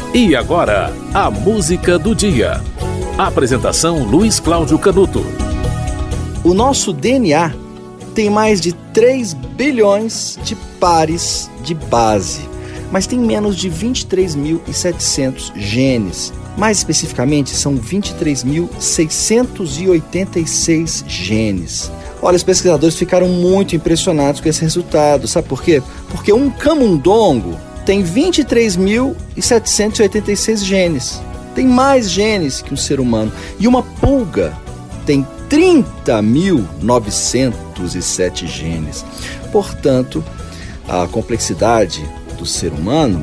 E agora, a música do dia. Apresentação Luiz Cláudio Canuto. O nosso DNA tem mais de 3 bilhões de pares de base, mas tem menos de 23.700 genes. Mais especificamente, são 23.686 genes. Olha, os pesquisadores ficaram muito impressionados com esse resultado. Sabe por quê? Porque um camundongo tem 23.786 genes. Tem mais genes que um ser humano. E uma pulga tem 30.907 genes. Portanto, a complexidade do ser humano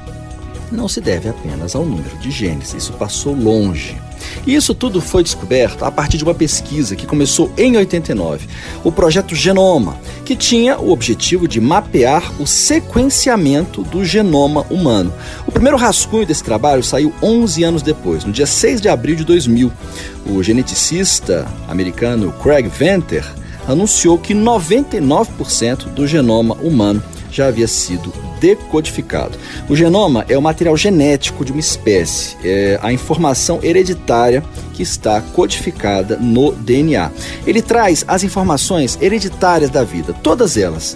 não se deve apenas ao número de genes. Isso passou longe. E isso tudo foi descoberto a partir de uma pesquisa que começou em 89, o Projeto Genoma, que tinha o objetivo de mapear o sequenciamento do genoma humano. O primeiro rascunho desse trabalho saiu 11 anos depois, no dia 6 de abril de 2000. O geneticista americano Craig Venter anunciou que 99% do genoma humano já havia sido decodificado. O genoma é o material genético de uma espécie, é a informação hereditária que está codificada no DNA. Ele traz as informações hereditárias da vida, todas elas.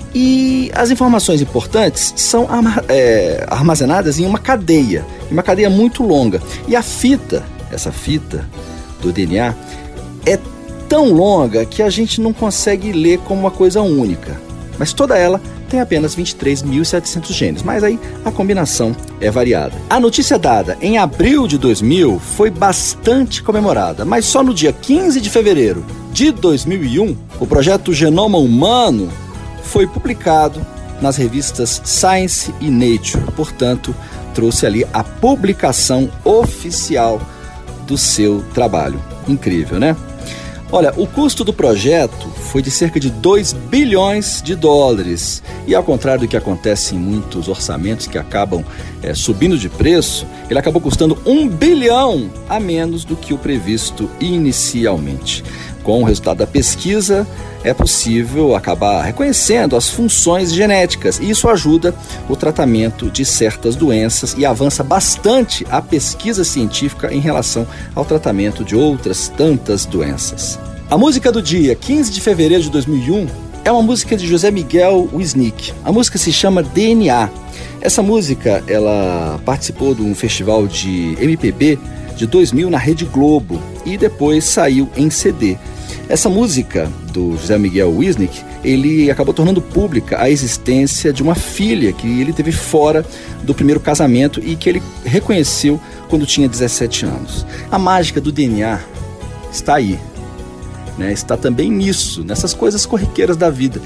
E as informações importantes são armazenadas em uma cadeia muito longa. E essa fita do DNA é tão longa que a gente não consegue ler como uma coisa única. Mas toda ela tem apenas 23.700 genes, mas aí a combinação é variada. A notícia dada em abril de 2000 foi bastante comemorada, mas só no dia 15 de fevereiro de 2001, o projeto Genoma Humano foi publicado nas revistas Science e Nature. Portanto, trouxe ali a publicação oficial do seu trabalho. Incrível, né? Olha, o custo do projeto foi de cerca de 2 bilhões de dólares. E ao contrário do que acontece em muitos orçamentos que acabam subindo de preço, ele acabou custando 1 bilhão a menos do que o previsto inicialmente. Com o resultado da pesquisa, é possível acabar reconhecendo as funções genéticas e isso ajuda o tratamento de certas doenças e avança bastante a pesquisa científica em relação ao tratamento de outras tantas doenças. A música do dia, 15 de fevereiro de 2001, é uma música de José Miguel Wisnik. A música se chama DNA. Essa música, ela participou de um festival de MPB de 2000 na Rede Globo e depois saiu em CD. Essa música do José Miguel Wisnik, ele acabou tornando pública a existência de uma filha que ele teve fora do primeiro casamento e que ele reconheceu quando tinha 17 anos. A mágica do DNA está aí, né? Está também nisso, nessas coisas corriqueiras da vida,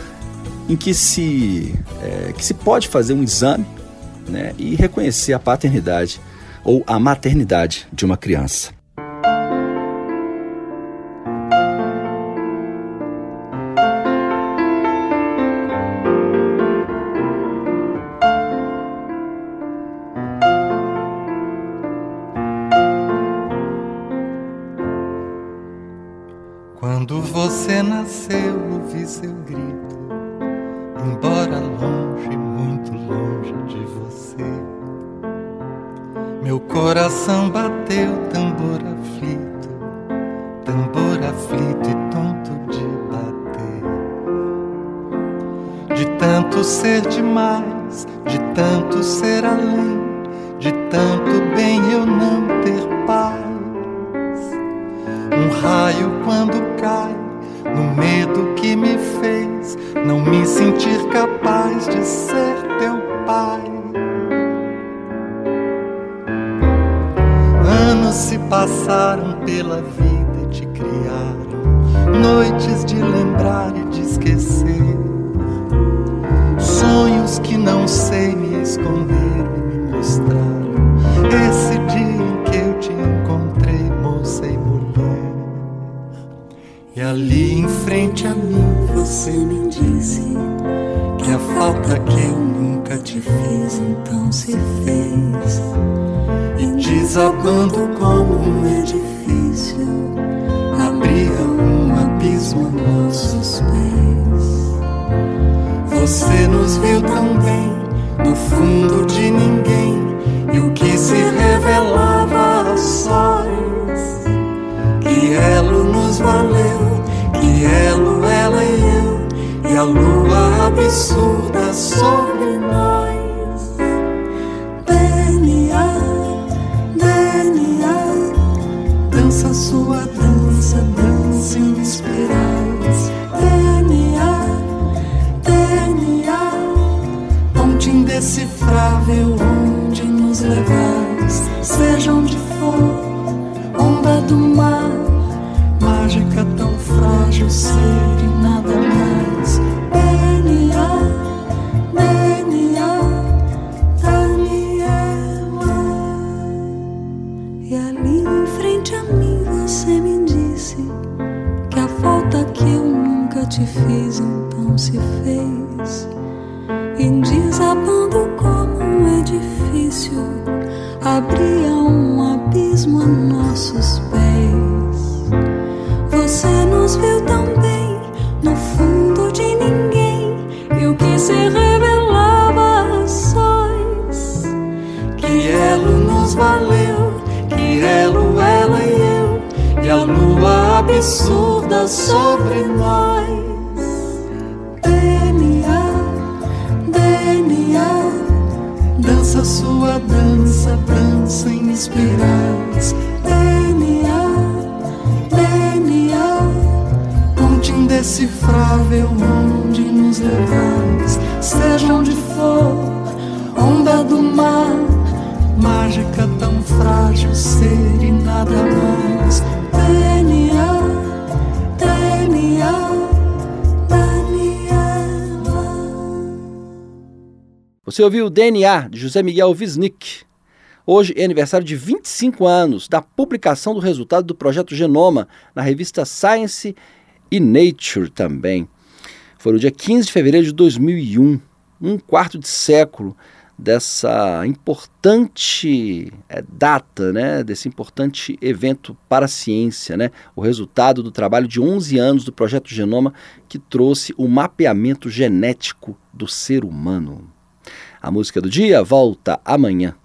em que se pode fazer um exame, né, e reconhecer a paternidade ou a maternidade de uma criança. Quando você nasceu, ouvi seu grito, embora longe, muito longe de você. Meu coração bateu, tambor aflito e tonto de bater. De tanto ser demais, de tanto ser além, de tanto bem eu não ter paz. Um raio quando cai, no medo que me fez não me sentir capaz de ser teu pai. Anos se passaram pela vida e te criaram, noites de lembrar e de esquecer, sonhos que não sei me esconder e me mostraram esse dia em que eu te encontrei, moça e mulher. E ali em frente a mim você me disse que a falta que eu nunca te fiz então se fez. E desabando como um edifício, abria um abismo a nossos pés. Você nos viu tão bem, no fundo de ninguém, e o lua absurda sobre nós. DNA, DNA, dança sua dança, dança em espirais. DNA, DNA, ponte indecifrável onde nos levais. Seja onde for, onda do mar, mágica tão frágil, ser e nada mais. DNA, DNA, Daniela. E ali em frente a mim você me disse que a falta que eu nunca te fiz então se fez. E desabando como um edifício, abria um abismo a nossos pés. Você nos viu tão bem no fundo de ninguém, e o que se revelava a sós. Que elo nos valeu, que elo ela e eu, e a lua absurda sobre nós. DNA, DNA, dança sua dança, dança em espirais. DNA, DNA, ponte indecifrável onde nos levais. Seja onde for, onda do mar, mágica tão frágil, ser e nada mais. DNA, DNA, Daniela. Você ouviu o DNA, de José Miguel Wisnik. Hoje é aniversário de 25 anos da publicação do resultado do projeto Genoma na revista Science e Nature também. Foi no dia 15 de fevereiro de 2001, um quarto de século dessa importante data, né, desse importante evento para a ciência, né, o resultado do trabalho de 11 anos do projeto Genoma, que trouxe o mapeamento genético do ser humano. A música do dia volta amanhã.